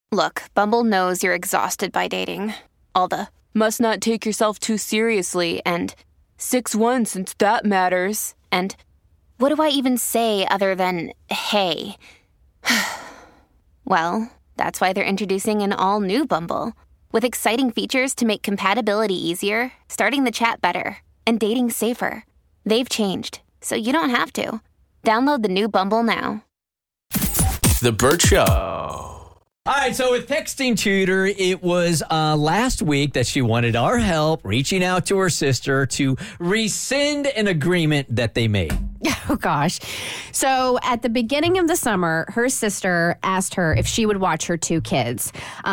Look, Bumble knows you're exhausted by dating. All the must not take yourself too seriously and 6'1" since that matters. And what do I even say other than hey? Well, that's why they're introducing an all-new Bumble with exciting features to make compatibility easier, starting the chat better, and dating safer. They've changed, so you don't have to. Download the new Bumble now. The Burt Show. All right, so with Texting Tutor, it was last week that she wanted our help reaching out to her sister to rescind an agreement that they made. Oh, gosh. So at the beginning of the summer, her sister asked her if she would watch her 2 kids.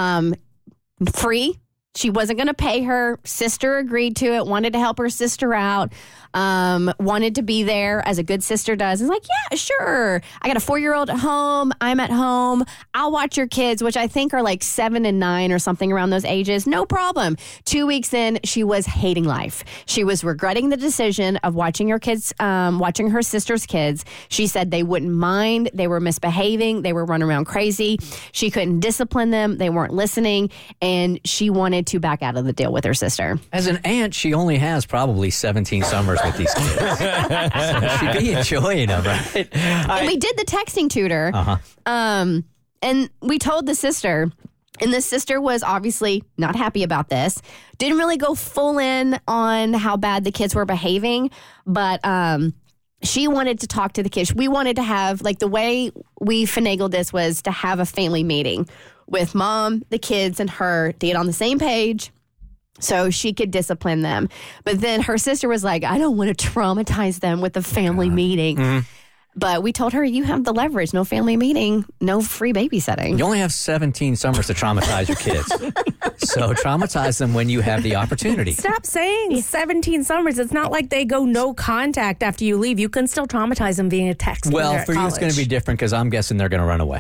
Free. She wasn't going to pay her. Sister agreed to it, wanted to help her sister out, wanted to be there as a good sister does. It's like, yeah, sure. I got a 4-year-old at home. I'm at home. I'll watch your kids, which I think are like 7 and 9 or something around those ages. No problem. 2 weeks in, she was hating life. She was regretting the decision of watching her kids, watching her sister's kids. She said they wouldn't mind. They were misbehaving. They were running around crazy. She couldn't discipline them. They weren't listening. And she wanted to back out of the deal with her sister. As an aunt, she only has probably 17 summers with these kids. So she'd be enjoying them, right? And we did the Texting Tutor. And we told the sister, and the sister was obviously not happy about this. Didn't really go full in on how bad the kids were behaving, but she wanted to talk to the kids. We wanted to have, like, the way we finagled this was to have a family meeting with mom, the kids, and her to get on the same page so she could discipline them. But then her sister was like, I don't want to traumatize them with a family meeting. Mm-hmm. But we told her, you have the leverage. No family meeting, no free babysitting. You only have 17 summers to traumatize your kids. So traumatize them when you have the opportunity. Stop saying 17 summers. It's not like they go no contact after you leave. You can still traumatize them via text. Well, for you, it's going to be different because I'm guessing they're going to run away.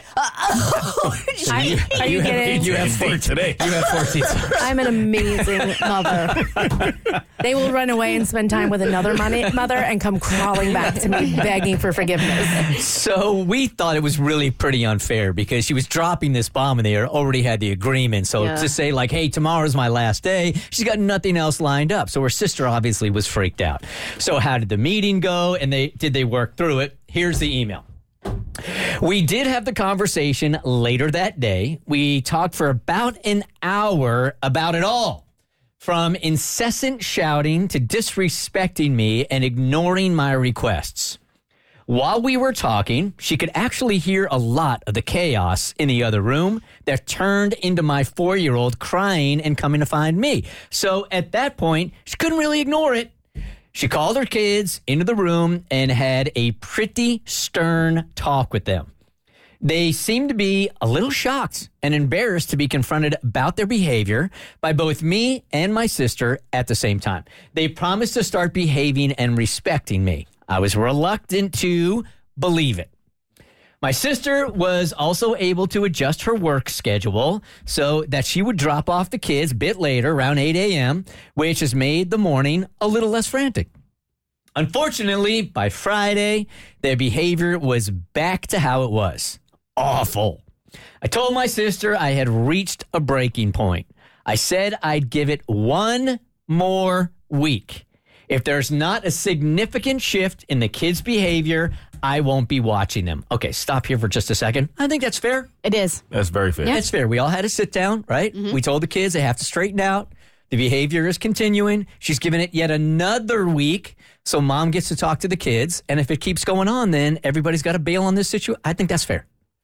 Are you kidding? You have 14 today. You have 14 summers. I'm an amazing mother. They will run away and spend time with another mother and come crawling back to me begging for forgiveness. So we thought it was really pretty unfair because she was dropping this bomb and they already had the agreement. So to say like, hey, tomorrow's my last day, she's got nothing else lined up. So her sister obviously was freaked out. So how did the meeting go? And did they work through it? Here's the email. We did have the conversation later that day. We talked for about an hour about it all. From incessant shouting to disrespecting me and ignoring my requests. While we were talking, she could actually hear a lot of the chaos in the other room that turned into my 4-year-old crying and coming to find me. So at that point, she couldn't really ignore it. She called her kids into the room and had a pretty stern talk with them. They seemed to be a little shocked and embarrassed to be confronted about their behavior by both me and my sister at the same time. They promised to start behaving and respecting me. I was reluctant to believe it. My sister was also able to adjust her work schedule so that she would drop off the kids a bit later, around 8 a.m., which has made the morning a little less frantic. Unfortunately, by Friday, their behavior was back to how it was. Awful. I told my sister I had reached a breaking point. I said I'd give it one more week. If there's not a significant shift in the kids' behavior, I won't be watching them. Okay, stop here for just a second. I think that's fair. It is. That's very fair. Yeah, it's fair. We all had to sit down, right? Mm-hmm. We told the kids they have to straighten out. The behavior is continuing. She's given it yet another week, so mom gets to talk to the kids. And if it keeps going on, then everybody's got to bail on this situation. I think that's fair.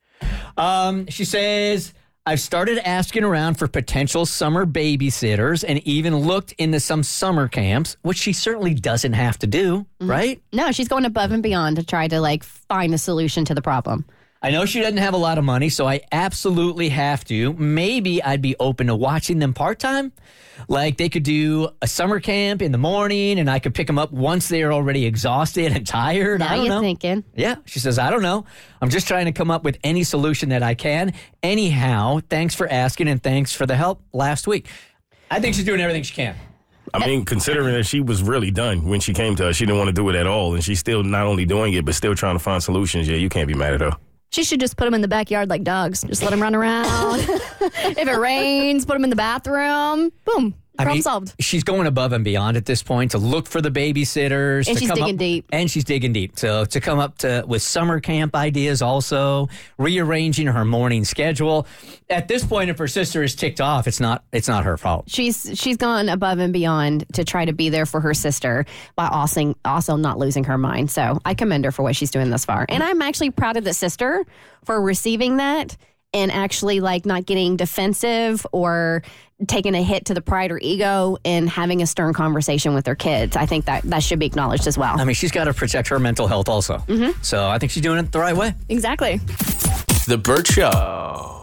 She says, I've started asking around for potential summer babysitters and even looked into some summer camps, which she certainly doesn't have to do, right? No, she's going above and beyond to try to find a solution to the problem. I know she doesn't have a lot of money, so I absolutely have to. Maybe I'd be open to watching them part-time. Like they could do a summer camp in the morning and I could pick them up once they're already exhausted and tired. Now I don't you're know. thinking. Yeah, she says, I don't know. I'm just trying to come up with any solution that I can. Anyhow, thanks for asking and thanks for the help last week. I think she's doing everything she can. I mean, considering that she was really done when she came to us, she didn't want to do it at all, and she's still not only doing it, but still trying to find solutions. Yeah, you can't be mad at her. She should just put them in the backyard like dogs. Just let them run around. If it rains, put them in the bathroom. Boom. Problem solved. She's going above and beyond at this point to look for the babysitters. And she's digging deep. And she's digging deep. So to come up with summer camp ideas also, rearranging her morning schedule. At this point, if her sister is ticked off, it's not her fault. She's gone above and beyond to try to be there for her sister by also not losing her mind. So I commend her for what she's doing thus far. And I'm actually proud of the sister for receiving that and actually like not getting defensive or taking a hit to the pride or ego and having a stern conversation with their kids. I think that should be acknowledged as well. I mean, she's got to protect her mental health also. Mm-hmm. So I think she's doing it the right way. Exactly. The Burt Show.